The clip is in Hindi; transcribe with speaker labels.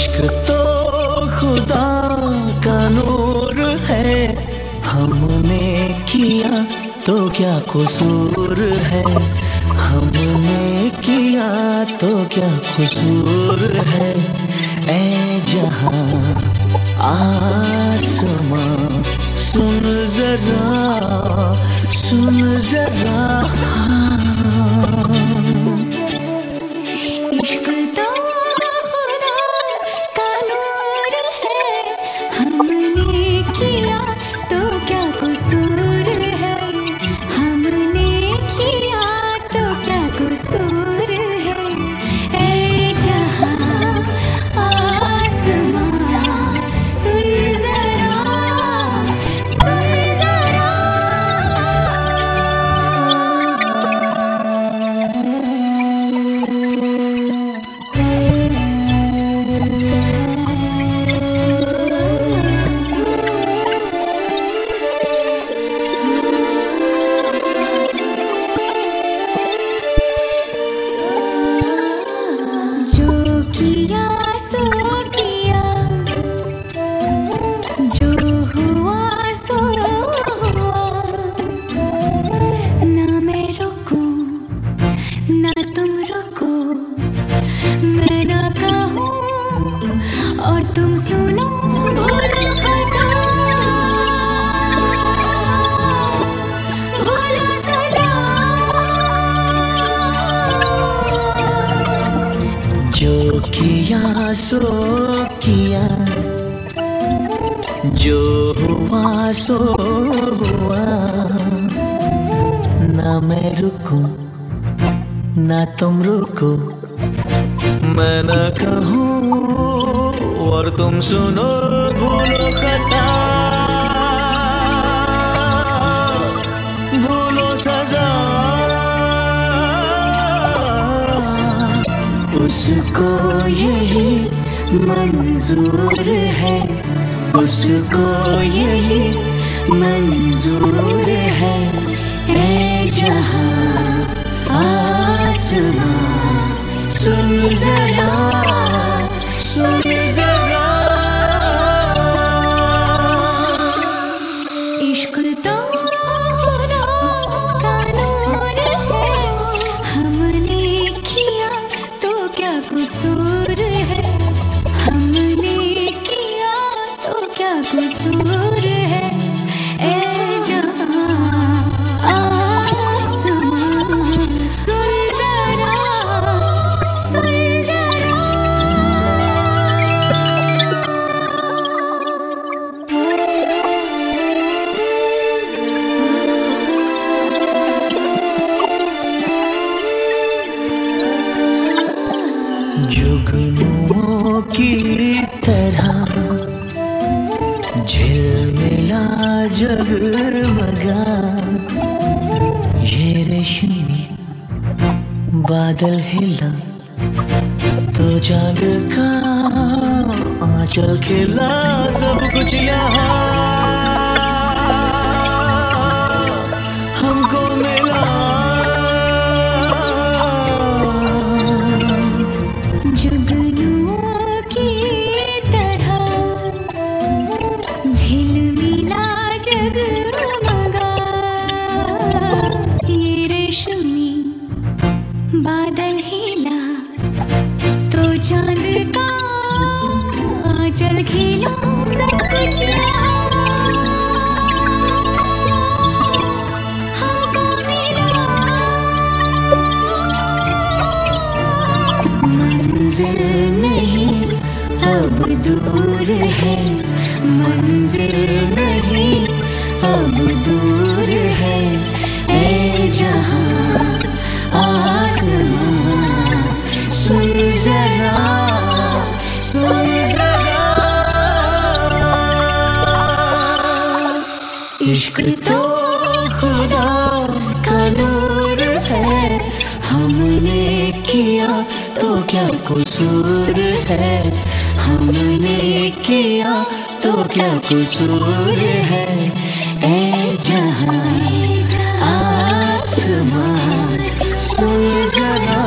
Speaker 1: इश्क तो खुदा का नूर है, हमने किया तो क्या कसूर है, हमने किया तो क्या कसूर है। ऐ जहां आसमां सुन जरा, सुन जरा।
Speaker 2: इश्क तो खुदा का नूर है, हमने किया तो क्या कसूर है, हमने किया तो क्या कसूर है। ऐ जहां आसमां सुन जरा, सुन जरा। जो किया सो किया, जो हुआ सो हुआ। ना मैं रुकूं ना तुम रुको, मैं ना कहूँ और तुम सुनो। भूलो खता, भूलो सजा।
Speaker 1: जो किया सो किया, जो हुआ सो हुआ। ना मैं रुकूं ना तुम रुको, मैं ना कहूँ और तुम सुनो। भूलो खता, भूलो सजा। उसको यही मंजूर है, उसको यही मंजूर है। ऐ जहां आसमां सुन जरा, सुन जरा।
Speaker 2: इश्क तो खुदा का नूर है, हमने किया तो क्या कसूर है, हमने किया तो क्या कसूर है। ऐ जहां आसमां सुन जरा, सुन जरा।
Speaker 1: जुगनुओं की तरह झिलमिला जगमगा, ये रेशमी बादल हिला तो चांद का आंचल खिला। सब कुछ यहाँ हमको मिला।
Speaker 2: जुगनुओं की तरह झिलमिला जगमगा, ये रेशमी बादल हिला तो चांद का आंचल खिला। सब कुछ यहाँ हमको मिला।
Speaker 1: मंजिल नहीं अब दूर है, मंजिल नहीं अब दूर है। ऐ जहां आसमां सुन जरा, सुन जरा। इश्क तो खुदा का नूर है, हमने किया तो क्या कसूर है, हमने किया तो क्या कसूर है। ऐ जहां आसमां सुन जरा,